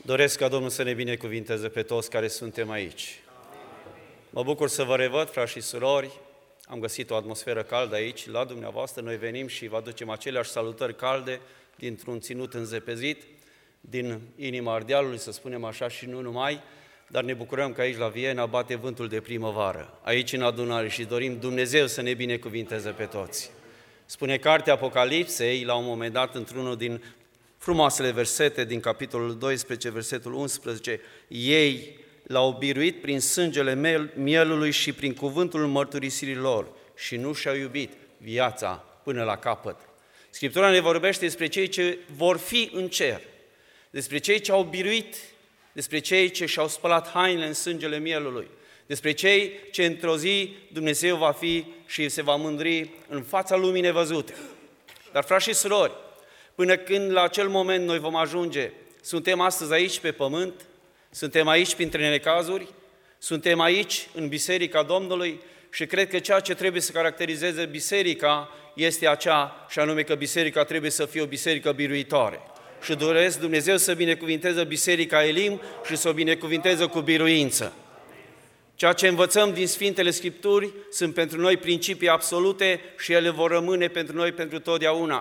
Doresc ca Domnul să ne binecuvinteze pe toți care suntem aici. Mă bucur să vă revăd, frați și surori. Am găsit o atmosferă caldă aici, la dumneavoastră. Noi venim și vă aducem aceleași salutări calde dintr-un ținut înzepezit, din inima Ardealului, să spunem așa, și nu numai, dar ne bucurăm că aici la Viena bate vântul de primăvară, aici în adunare, și dorim Dumnezeu să ne binecuvinteze pe toți. Spune cartea Apocalipsei, la un moment dat, într-unul din frumoasele versete din capitolul 12, versetul 11, ei l-au biruit prin sângele mielului și prin cuvântul mărturisirii lor și nu și-au iubit viața până la capăt. Scriptura ne vorbește despre cei ce vor fi în cer, despre cei ce au biruit, despre cei ce și-au spălat hainele în sângele mielului, despre cei ce într-o zi Dumnezeu va fi și se va mândri în fața lumii nevăzute. Dar, frați și surori, până când la acel moment noi vom ajunge, suntem astăzi aici pe pământ, suntem aici printre necazuri, suntem aici în Biserica Domnului și cred că ceea ce trebuie să caracterizeze biserica este aceea, și anume că biserica trebuie să fie o biserică biruitoare. Și doresc Dumnezeu să binecuvinteze Biserica Elim și să o binecuvinteze cu biruință. Ceea ce învățăm din Sfintele Scripturi sunt pentru noi principii absolute și ele vor rămâne pentru noi pentru totdeauna.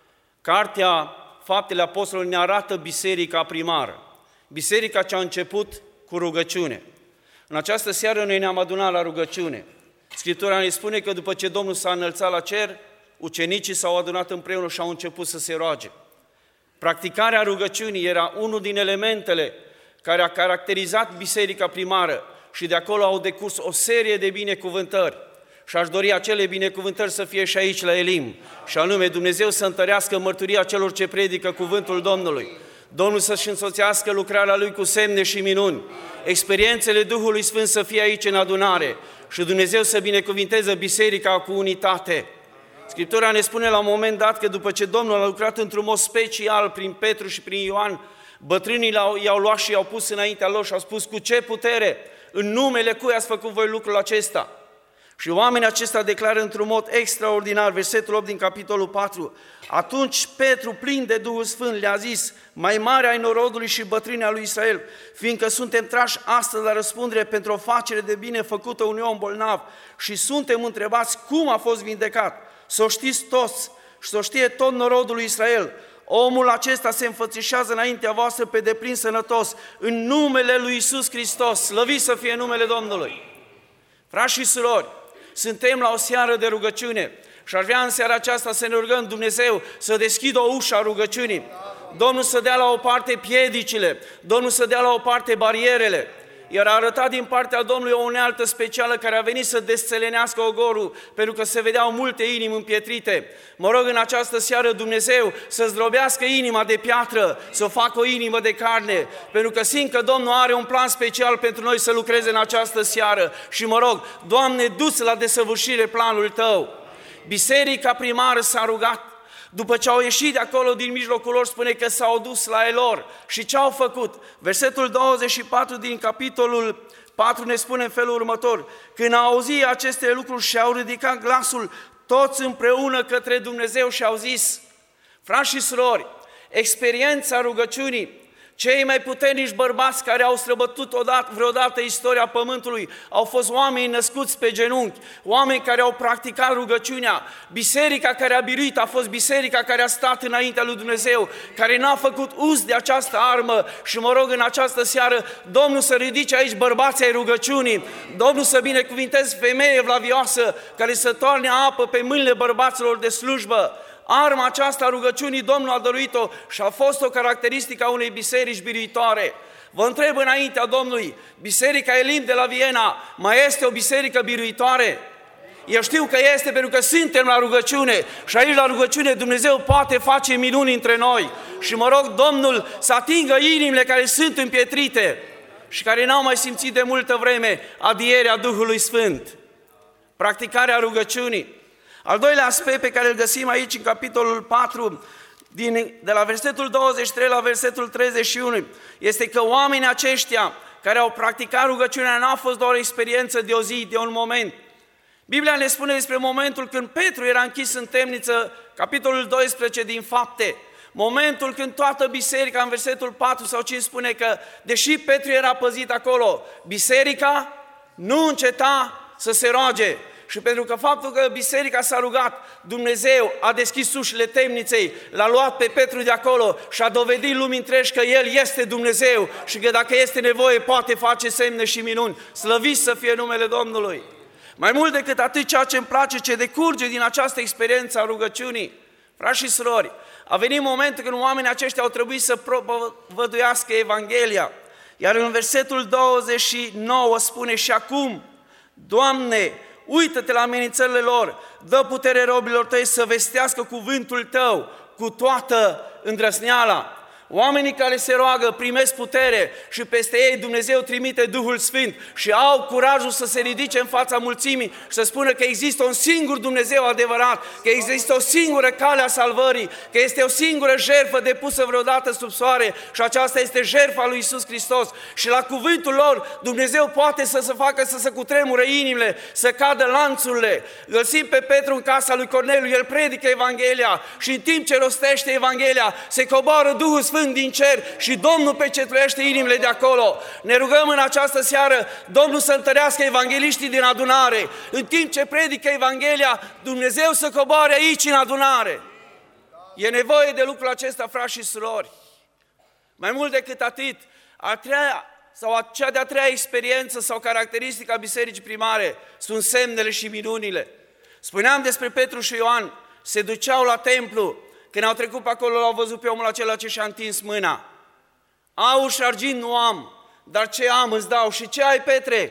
Cartea Faptele Apostolilor ne arată biserica primară, biserica ce a început cu rugăciune. În această seară noi ne-am adunat la rugăciune. Scriptura ne spune că după ce Domnul s-a înălțat la cer, ucenicii s-au adunat împreună și au început să se roage. Practicarea rugăciunii era unul din elementele care a caracterizat biserica primară și de acolo au decurs o serie de binecuvântări. Și aș dori acele binecuvântări să fie și aici la Elim, și anume Dumnezeu să întărească mărturia celor ce predică cuvântul Domnului, Domnul să-și însoțească lucrarea Lui cu semne și minuni, experiențele Duhului Sfânt să fie aici în adunare și Dumnezeu să binecuvinteze biserica cu unitate. Scriptura ne spune la un moment dat că după ce Domnul a lucrat într-un mod special prin Petru și prin Ioan, bătrânii i-au luat și i-au pus înaintea lor și au spus: cu ce putere, în numele cui ați făcut voi lucrul acesta? Și oamenii acesta declară într-un mod extraordinar, versetul 8 din capitolul 4, atunci Petru, plin de Duhul Sfânt, le-a zis: mai mare ai norodului și bătrânii lui Israel, fiindcă suntem trași astăzi la răspundere pentru o facere de bine făcută unui om bolnav și suntem întrebați cum a fost vindecat. Să o știți toți și să o știe tot norodul lui Israel. Omul acesta se înfățișează înaintea voastră pe deplin sănătos, în numele lui Iisus Hristos, slăvit să fie numele Domnului. Frați și surori, suntem la o seară de rugăciune și aș vrea în seara aceasta să ne rugăm Dumnezeu să deschidă o ușă a rugăciunii. Domnul să dea la o parte piedicile, Domnul să dea la o parte barierele, iar a arătat din partea Domnului o unealtă specială care a venit să desțelenească ogorul, pentru că se vedeau multe inimi împietrite. Mă rog în această seară Dumnezeu să zdrobească inima de piatră, să o facă o inimă de carne, pentru că simt că Domnul are un plan special pentru noi să lucreze în această seară. Și mă rog, Doamne, du-ți la desăvârșire planul Tău. Biserica primară s-a rugat. După ce au ieșit de acolo din mijlocul lor, spune că s-au dus la Elor. Și ce au făcut? Versetul 24 din capitolul 4 ne spune în felul următor: când au auzit aceste lucruri și-au ridicat glasul toți împreună către Dumnezeu și au zis. Frați și surori, experiența rugăciunii, cei mai puternici bărbați care au străbătut vreodată istoria pământului au fost oameni născuți pe genunchi, oameni care au practicat rugăciunea. Biserica care a biruit a fost biserica care a stat înaintea lui Dumnezeu, care n-a făcut uz de această armă. Și mă rog în această seară Domnul să ridice aici bărbații ai rugăciunii, Domnul să binecuvinteze femeie evlavioasă care să toarne apă pe mâinile bărbaților de slujbă. Arma aceasta a rugăciunii Domnul a dăruit-o și a fost o caracteristică a unei biserici biruitoare. Vă întreb înaintea Domnului, Biserica Elim de la Viena mai este o biserică biruitoare? Eu știu că este, pentru că suntem la rugăciune și aici la rugăciune Dumnezeu poate face minuni între noi. Și mă rog Domnul să atingă inimile care sunt împietrite și care n-au mai simțit de multă vreme adierea Duhului Sfânt. Practicarea rugăciunii. Al doilea aspect pe care îl găsim aici în capitolul 4, de la versetul 23 la versetul 31, este că oamenii aceștia care au practicat rugăciunea n-a fost doar o experiență de o zi, de un moment. Biblia ne spune despre momentul când Petru era închis în temniță, capitolul 12 din Fapte. Momentul când toată biserica, în versetul 4 sau 5 spune că, deși Petru era păzit acolo, biserica nu înceta să se roage. Și pentru că faptul că biserica s-a rugat, Dumnezeu a deschis ușile temniței, l-a luat pe Petru de acolo și a dovedit lumii întregi că El este Dumnezeu și că dacă este nevoie poate face semne și minuni. Slăvit să fie numele Domnului! Mai mult decât atât, ceea ce îmi place, ce decurge din această experiență a rugăciunii, frați și surori, a venit momentul când oamenii aceștia au trebuit să propovăduiască Evanghelia. Iar în versetul 29 spune: și acum, Doamne, uită-te la amenințările lor, dă putere robilor tăi să vestească cuvântul tău cu toată îndrăzneala. Oamenii care se roagă primesc putere și peste ei Dumnezeu trimite Duhul Sfânt și au curajul să se ridice în fața mulțimii și să spună că există un singur Dumnezeu adevărat, că există o singură cale a salvării, că este o singură jertfă depusă vreodată sub soare și aceasta este jertfa lui Iisus Hristos. Și la cuvântul lor Dumnezeu poate să se facă să se cutremure inimile, să cadă lanțurile. Îl simt pe Petru în casa lui Corneliu, el predică Evanghelia și în timp ce rostește Evanghelia se coboară Duhul Sfânt din cer și Domnul pecetluiește inimile de acolo. Ne rugăm în această seară Domnul să întărească evangheliștii din adunare. În timp ce predică Evanghelia, Dumnezeu să coboare aici în adunare. E nevoie de lucrul acesta, frați și surori. Mai mult decât atât, cea de-a treia experiență sau caracteristică a bisericii primare sunt semnele și minunile. Spuneam despre Petru și Ioan, se duceau la templu. Când au trecut pe acolo, l-au văzut pe omul acela ce și-a întins mâna. Aur și argint nu am, dar ce am îți dau. Și ce ai, Petre?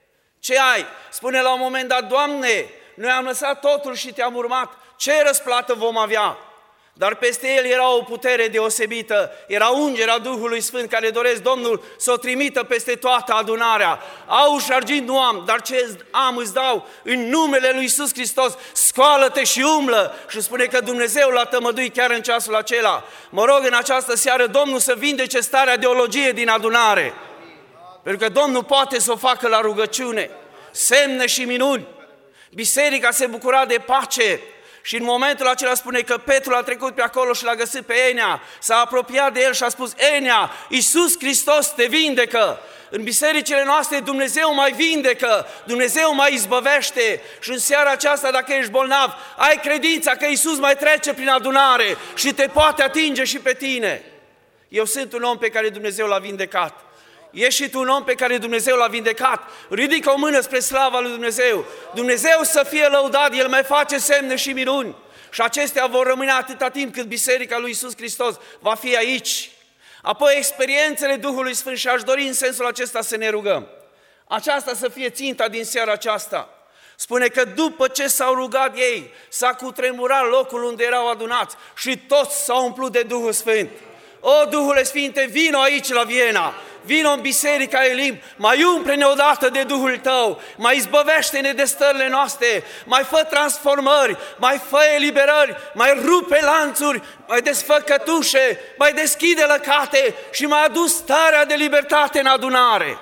Ce ai? Spune la un moment dat: Doamne, noi am lăsat totul și te-am urmat. Ce răsplată vom avea? Dar peste el era o putere deosebită, era ungerea Duhului Sfânt care doresc Domnul să o trimită peste toată adunarea. Aur și argint nu am, dar ce am îți dau, în numele lui Iisus Hristos, scoală-te și umblă. Și spune că Dumnezeu l-a tămăduit chiar în ceasul acela. Mă rog în această seară Domnul să vindece starea de ologie din adunare, pentru că Domnul poate să o facă la rugăciune. Semne și minuni. Biserica se bucura de pace. Și în momentul acela spune că Petru a trecut pe acolo și l-a găsit pe Enea, s-a apropiat de el și a spus: Enea, Iisus Hristos te vindecă. În bisericile noastre Dumnezeu mai vindecă, Dumnezeu mai izbăvește. Și în seara aceasta, dacă ești bolnav, ai credința că Iisus mai trece prin adunare și te poate atinge și pe tine. Eu sunt un om pe care Dumnezeu l-a vindecat. Ești și tu un om pe care Dumnezeu l-a vindecat. Ridică o mână spre slava lui Dumnezeu. Dumnezeu să fie lăudat, El mai face semne și minuni. Și acestea vor rămâne atâta timp cât Biserica lui Iisus Hristos va fi aici. Apoi experiențele Duhului Sfânt, și aș dori în sensul acesta să ne rugăm. Aceasta să fie ținta din seara aceasta. Spune că după ce s-au rugat ei, s-a cutremurat locul unde erau adunați și toți s-au umplut de Duhul Sfânt. O, Duhule Sfinte, vino aici la Viena, vino în Biserica Elim, mai umple-ne odată de Duhul Tău, mai izbăvește-ne de stările noastre, mai fă transformări, mai fă eliberări, mai rupe lanțuri, mai desfă cătușe, mai deschide lăcate și mai adu starea de libertate în adunare.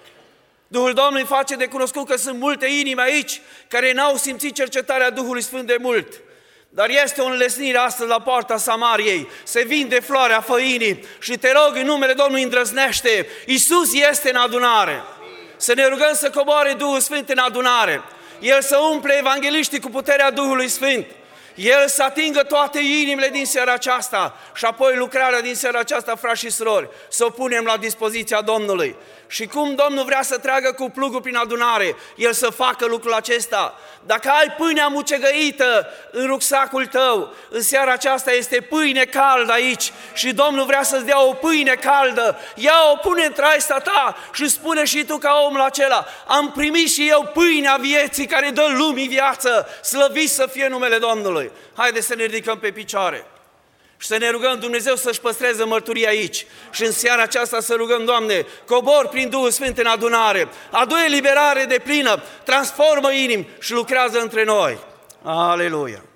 Duhul Domnului face de cunoscut că sunt multe inimi aici care n-au simțit cercetarea Duhului Sfânt de mult. Dar este o înlesnire astăzi la poarta Samariei, se vinde floarea făinii și te rog în numele Domnului îndrăznește, Iisus este în adunare. Să ne rugăm să coboare Duhul Sfânt în adunare, El să umple evangheliștii cu puterea Duhului Sfânt, El să atingă toate inimile din seara aceasta și apoi lucrarea din seara aceasta, frați și surori, să o punem la dispoziția Domnului. Și cum Domnul vrea să tragă cu plugul prin adunare, El să facă lucrul acesta. Dacă ai pâinea mucegăită în rucsacul tău, în seara aceasta este pâine caldă aici și Domnul vrea să-ți dea o pâine caldă. Ia-o, pune în traista ta și spune și tu ca omul acela: am primit și eu pâinea vieții care dă lumii viață, slăvit să fie numele Domnului. Haideți să ne ridicăm pe picioare și să ne rugăm Dumnezeu să-și păstreze mărturia aici. Și în seara aceasta să rugăm: Doamne, cobor prin Duhul Sfânt în adunare, adu eliberare de plină, transformă inimi și lucrează între noi. Aleluia!